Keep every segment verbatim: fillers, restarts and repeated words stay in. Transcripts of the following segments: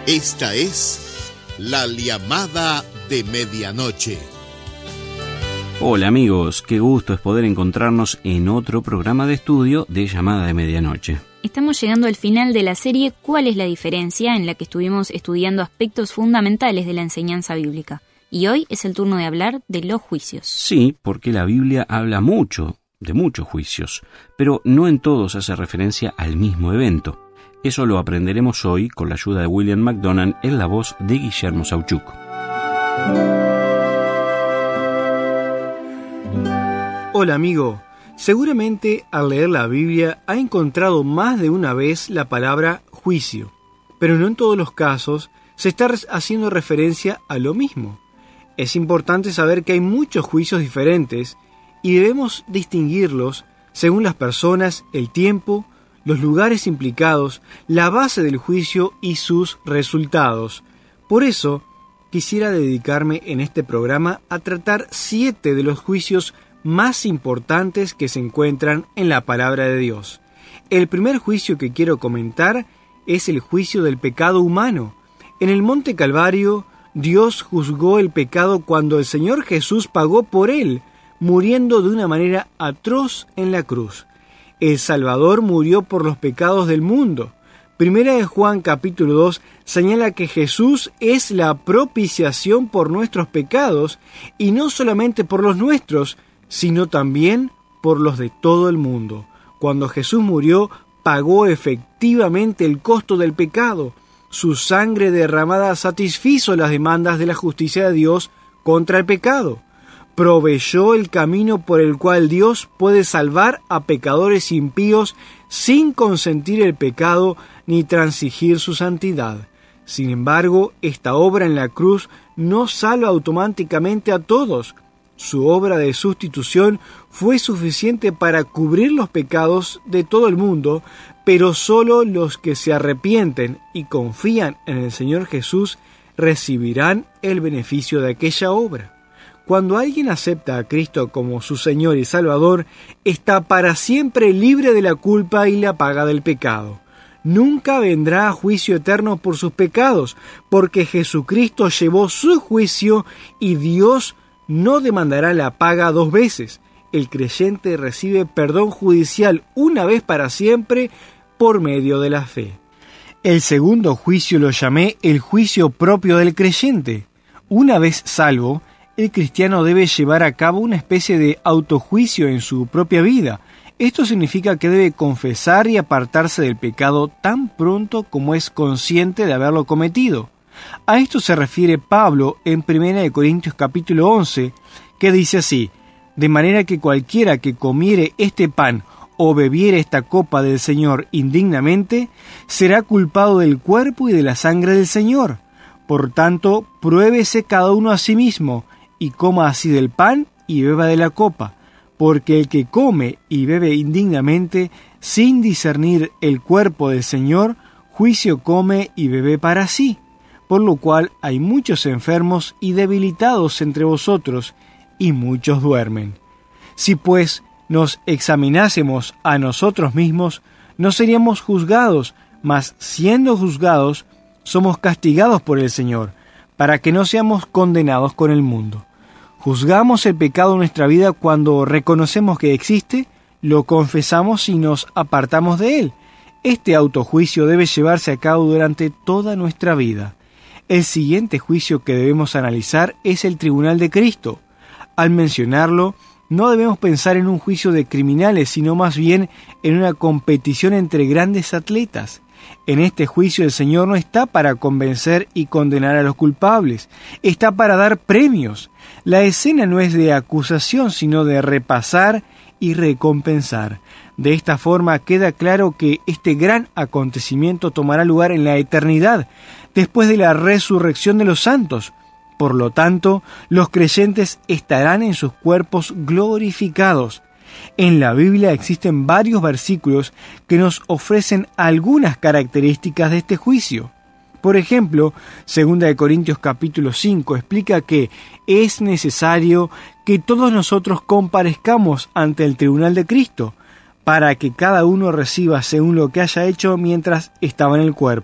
Esta es La Llamada de Medianoche. Hola amigos, qué gusto es poder encontrarnos en otro programa de estudio de Llamada de Medianoche. Estamos llegando al final de la serie ¿Cuál es la diferencia?, en la que estuvimos estudiando aspectos fundamentales de la enseñanza bíblica. Y hoy es el turno de hablar de los juicios. Sí, porque la Biblia habla mucho, de muchos juicios, pero no en todos hace referencia al mismo evento. Eso lo aprenderemos hoy con la ayuda de William McDonald en la voz de Guillermo Sauchuk. Hola amigo, seguramente al leer la Biblia ha encontrado más de una vez la palabra juicio, pero no en todos los casos se está haciendo referencia a lo mismo. Es importante saber que hay muchos juicios diferentes y debemos distinguirlos según las personas, el tiempo, los lugares implicados, la base del juicio y sus resultados. Por eso, quisiera dedicarme en este programa a tratar siete de los juicios más importantes que se encuentran en la palabra de Dios. El primer juicio que quiero comentar es el juicio del pecado humano. En el Monte Calvario, Dios juzgó el pecado cuando el Señor Jesús pagó por él, muriendo de una manera atroz en la cruz. El Salvador murió por los pecados del mundo. Primera de Juan capítulo dos señala que Jesús es la propiciación por nuestros pecados, y no solamente por los nuestros, sino también por los de todo el mundo. Cuando Jesús murió, pagó efectivamente el costo del pecado. Su sangre derramada satisfizo las demandas de la justicia de Dios contra el pecado. Proveyó el camino por el cual Dios puede salvar a pecadores impíos sin consentir el pecado ni transigir su santidad. Sin embargo, esta obra en la cruz no salva automáticamente a todos. Su obra de sustitución fue suficiente para cubrir los pecados de todo el mundo, pero solo los que se arrepienten y confían en el Señor Jesús recibirán el beneficio de aquella obra. Cuando alguien acepta a Cristo como su Señor y Salvador, está para siempre libre de la culpa y la paga del pecado. Nunca vendrá a juicio eterno por sus pecados, porque Jesucristo llevó su juicio y Dios no demandará la paga dos veces. El creyente recibe perdón judicial una vez para siempre por medio de la fe. El segundo juicio lo llamé el juicio propio del creyente. Una vez salvo, el cristiano debe llevar a cabo una especie de autojuicio en su propia vida. Esto significa que debe confesar y apartarse del pecado tan pronto como es consciente de haberlo cometido. A esto se refiere Pablo en Primera de Corintios capítulo once, que dice así: de manera que cualquiera que comiere este pan o bebiere esta copa del Señor indignamente, será culpado del cuerpo y de la sangre del Señor. Por tanto, pruébese cada uno a sí mismo, y coma así del pan y beba de la copa, porque el que come y bebe indignamente, sin discernir el cuerpo del Señor, juicio come y bebe para sí. Por lo cual hay muchos enfermos y debilitados entre vosotros, y muchos duermen. Si pues nos examinásemos a nosotros mismos, no seríamos juzgados, mas siendo juzgados, somos castigados por el Señor, para que no seamos condenados con el mundo. Juzgamos el pecado en nuestra vida cuando reconocemos que existe, lo confesamos y nos apartamos de él. Este autojuicio debe llevarse a cabo durante toda nuestra vida. El siguiente juicio que debemos analizar es el tribunal de Cristo. Al mencionarlo, no debemos pensar en un juicio de criminales, sino más bien en una competición entre grandes atletas. En este juicio el Señor no está para convencer y condenar a los culpables, está para dar premios. La escena no es de acusación, sino de repasar y recompensar. De esta forma queda claro que este gran acontecimiento tomará lugar en la eternidad, después de la resurrección de los santos. Por lo tanto, los creyentes estarán en sus cuerpos glorificados. En la Biblia existen varios versículos que nos ofrecen algunas características de este juicio. Por ejemplo, Segunda de Corintios capítulo cinco explica que es necesario que todos nosotros comparezcamos ante el tribunal de Cristo, para que cada uno reciba según lo que haya hecho mientras estaba en el cuerpo,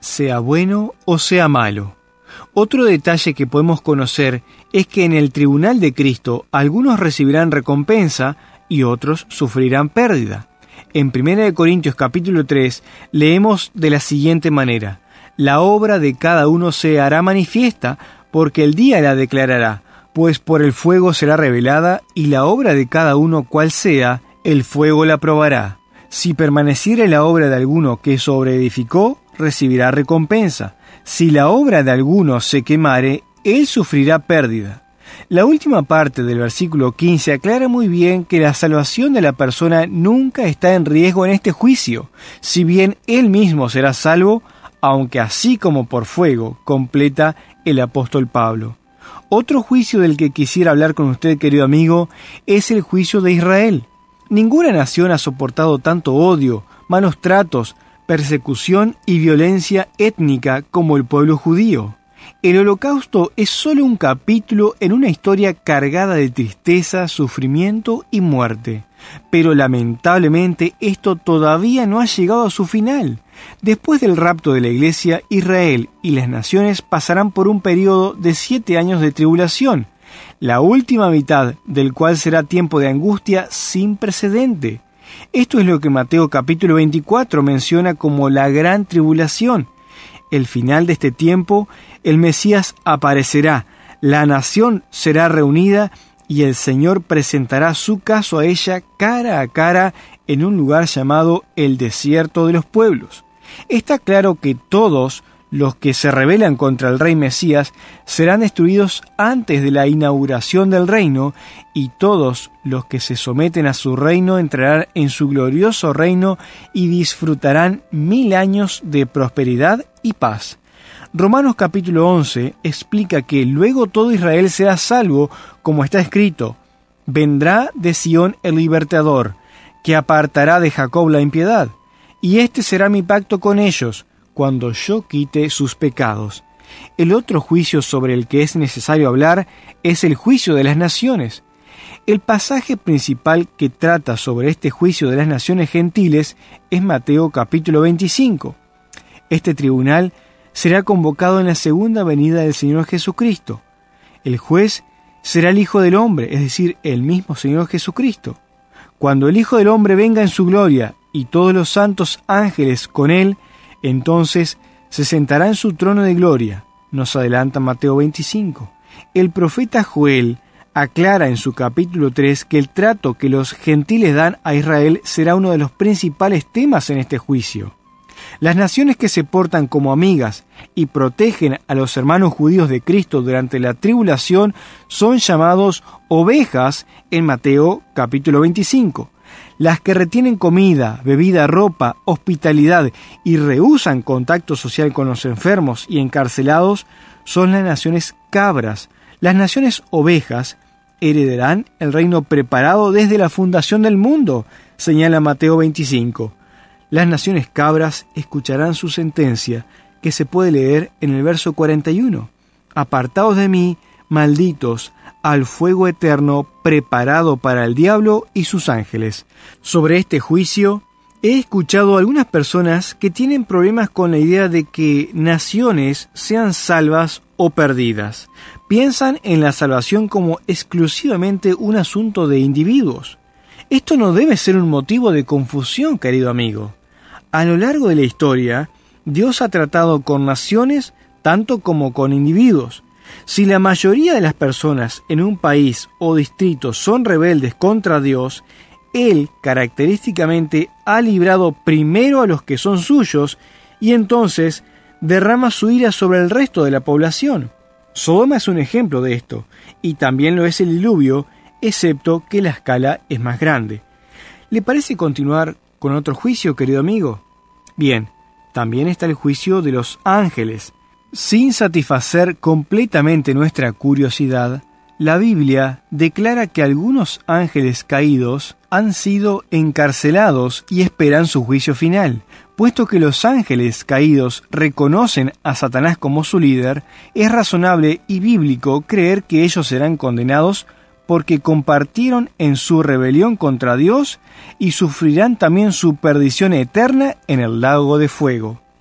sea bueno o sea malo. Otro detalle que podemos conocer es que en el tribunal de Cristo algunos recibirán recompensa y otros sufrirán pérdida. En primera de Corintios capítulo tres leemos de la siguiente manera: la obra de cada uno se hará manifiesta, porque el día la declarará, pues por el fuego será revelada, y la obra de cada uno cual sea, el fuego la probará. Si permaneciere la obra de alguno que sobreedificó, recibirá recompensa. Si la obra de alguno se quemare, él sufrirá pérdida. La última parte del versículo quince aclara muy bien que la salvación de la persona nunca está en riesgo en este juicio, si bien él mismo será salvo, aunque así como por fuego, completa el apóstol Pablo. Otro juicio del que quisiera hablar con usted, querido amigo, es el juicio de Israel. Ninguna nación ha soportado tanto odio, malos tratos, persecución y violencia étnica como el pueblo judío. El Holocausto es solo un capítulo en una historia cargada de tristeza, sufrimiento y muerte. Pero lamentablemente esto todavía no ha llegado a su final. Después del rapto de la Iglesia, Israel y las naciones pasarán por un periodo de siete años de tribulación, la última mitad del cual será tiempo de angustia sin precedente. Esto es lo que Mateo capítulo veinticuatro menciona como la gran tribulación. El final de este tiempo, el Mesías aparecerá, la nación será reunida y el Señor presentará su caso a ella cara a cara en un lugar llamado el desierto de los pueblos. Está claro que todos los que se rebelan contra el rey Mesías serán destruidos antes de la inauguración del reino, y todos los que se someten a su reino entrarán en su glorioso reino y disfrutarán mil años de prosperidad y paz. Romanos capítulo once explica que luego todo Israel será salvo, como está escrito: vendrá de Sión el libertador, que apartará de Jacob la impiedad, y este será mi pacto con ellos, cuando yo quite sus pecados. El otro juicio sobre el que es necesario hablar es el juicio de las naciones. El pasaje principal que trata sobre este juicio de las naciones gentiles es Mateo capítulo veinticinco. Este tribunal será convocado en la segunda venida del Señor Jesucristo. El juez será el Hijo del Hombre, es decir, el mismo Señor Jesucristo. Cuando el Hijo del Hombre venga en su gloria y todos los santos ángeles con él, entonces se sentará en su trono de gloria, nos adelanta Mateo veinticinco. El profeta Joel aclara en su capítulo tres que el trato que los gentiles dan a Israel será uno de los principales temas en este juicio. Las naciones que se portan como amigas y protegen a los hermanos judíos de Cristo durante la tribulación son llamados ovejas en Mateo capítulo veinticinco. Las que retienen comida, bebida, ropa, hospitalidad y rehúsan contacto social con los enfermos y encarcelados son las naciones cabras. Las naciones ovejas heredarán el reino preparado desde la fundación del mundo, señala Mateo veinticinco. Las naciones cabras escucharán su sentencia, que se puede leer en el verso cuarenta y uno. Apartaos de mí, malditos, al fuego eterno preparado para el diablo y sus ángeles. Sobre este juicio, he escuchado a algunas personas que tienen problemas con la idea de que naciones sean salvas o perdidas. Piensan en la salvación como exclusivamente un asunto de individuos. Esto no debe ser un motivo de confusión, querido amigo. A lo largo de la historia, Dios ha tratado con naciones tanto como con individuos. Si la mayoría de las personas en un país o distrito son rebeldes contra Dios, Él característicamente ha librado primero a los que son suyos y entonces derrama su ira sobre el resto de la población. Sodoma es un ejemplo de esto, y también lo es el diluvio, excepto que la escala es más grande. ¿Le parece continuar con otro juicio, querido amigo? Bien, también está el juicio de los ángeles. Sin satisfacer completamente nuestra curiosidad, la Biblia declara que algunos ángeles caídos han sido encarcelados y esperan su juicio final. Puesto que los ángeles caídos reconocen a Satanás como su líder, es razonable y bíblico creer que ellos serán condenados porque compartieron en su rebelión contra Dios y sufrirán también su perdición eterna en el lago de fuego.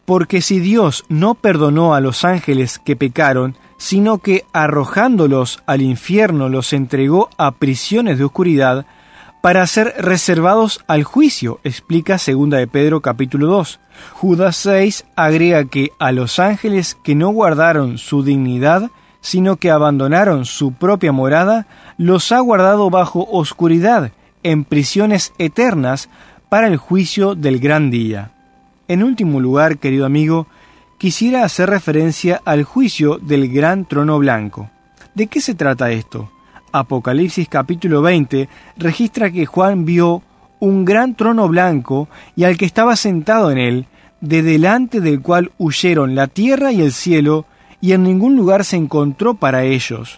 Porque si Dios no perdonó a los ángeles que pecaron, sino que arrojándolos al infierno los entregó a prisiones de oscuridad, para ser reservados al juicio, explica segunda de Pedro capítulo dos. Judas seis agrega que a los ángeles que no guardaron su dignidad, sino que abandonaron su propia morada, los ha guardado bajo oscuridad, en prisiones eternas, para el juicio del gran día. En último lugar, querido amigo, quisiera hacer referencia al juicio del gran trono blanco. ¿De qué se trata esto? Apocalipsis capítulo veinte registra que Juan vio un gran trono blanco y al que estaba sentado en él, de delante del cual huyeron la tierra y el cielo, y en ningún lugar se encontró para ellos.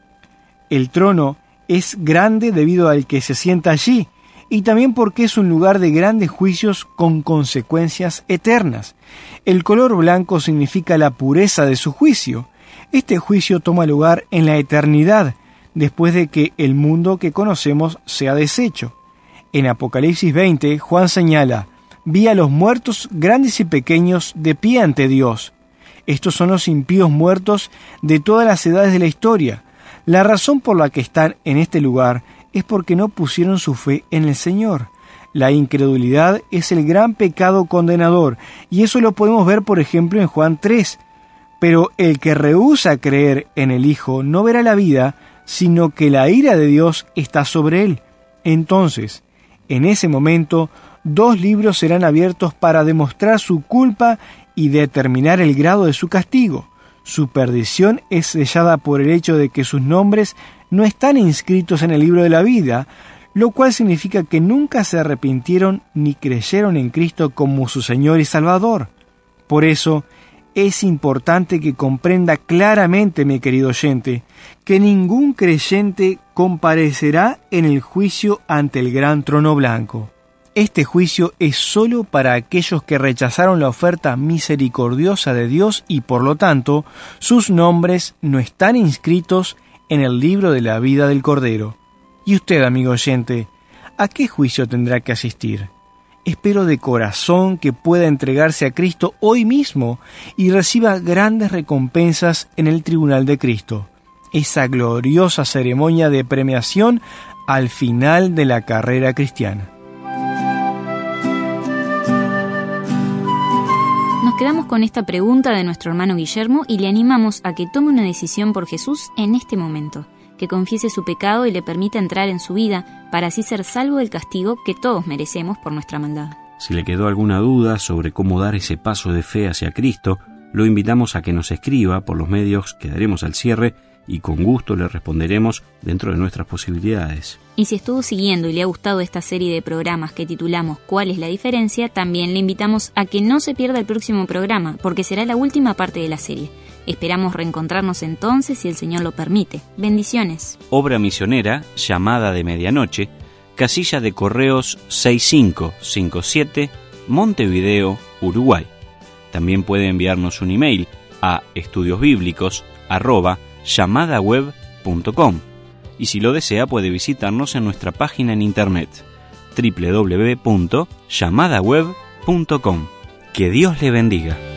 El trono es grande debido al que se sienta allí, y también porque es un lugar de grandes juicios con consecuencias eternas. El color blanco significa la pureza de su juicio. Este juicio toma lugar en la eternidad, después de que el mundo que conocemos sea deshecho. En Apocalipsis veinte, Juan señala: vi a los muertos grandes y pequeños de pie ante Dios. Estos son los impíos muertos de todas las edades de la historia. La razón por la que están en este lugar es porque no pusieron su fe en el Señor. La incredulidad es el gran pecado condenador, y eso lo podemos ver, por ejemplo, en Juan tres. Pero el que rehúsa creer en el Hijo no verá la vida, sino que la ira de Dios está sobre él. Entonces, en ese momento, dos libros serán abiertos para demostrar su culpa y determinar el grado de su castigo. Su perdición es sellada por el hecho de que sus nombres no están inscritos en el libro de la vida, lo cual significa que nunca se arrepintieron ni creyeron en Cristo como su Señor y Salvador. Por eso, es importante que comprenda claramente, mi querido oyente, que ningún creyente comparecerá en el juicio ante el gran trono blanco. Este juicio es solo para aquellos que rechazaron la oferta misericordiosa de Dios y, por lo tanto, sus nombres no están inscritos en el libro de la vida del Cordero. Y usted, amigo oyente, ¿a qué juicio tendrá que asistir? Espero de corazón que pueda entregarse a Cristo hoy mismo y reciba grandes recompensas en el tribunal de Cristo, esa gloriosa ceremonia de premiación al final de la carrera cristiana. Nos quedamos con esta pregunta de nuestro hermano Guillermo y le animamos a que tome una decisión por Jesús en este momento, que confiese su pecado y le permita entrar en su vida para así ser salvo del castigo que todos merecemos por nuestra maldad. Si le quedó alguna duda sobre cómo dar ese paso de fe hacia Cristo, lo invitamos a que nos escriba por los medios que daremos al cierre y con gusto le responderemos dentro de nuestras posibilidades. Y si estuvo siguiendo y le ha gustado esta serie de programas que titulamos ¿Cuál es la diferencia?, también le invitamos a que no se pierda el próximo programa, porque será la última parte de la serie. Esperamos reencontrarnos entonces si el Señor lo permite. Bendiciones. Obra misionera, Llamada de Medianoche, casilla de correos seis cinco cinco siete, Montevideo, Uruguay. También puede enviarnos un email a estudiosbíblicos arroba llamadaweb punto com y si lo desea puede visitarnos en nuestra página en internet doble u doble u doble u punto llamadaweb punto com. Que Dios le bendiga.